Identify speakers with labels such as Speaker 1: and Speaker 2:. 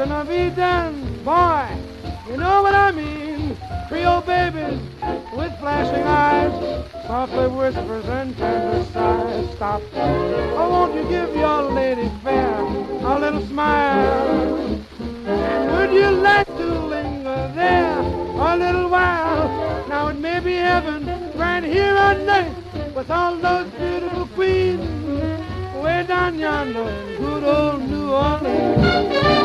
Speaker 1: gonna be done, boy. You know what I mean? Creole babies with flashing eyes, softly whispers and tender sighs. Stop. Oh, won't you give your lady fair a little smile? And would you like to linger there a little while? Now it may be heaven right here on earth with all those beautiful queens way down yonder in good old New Orleans.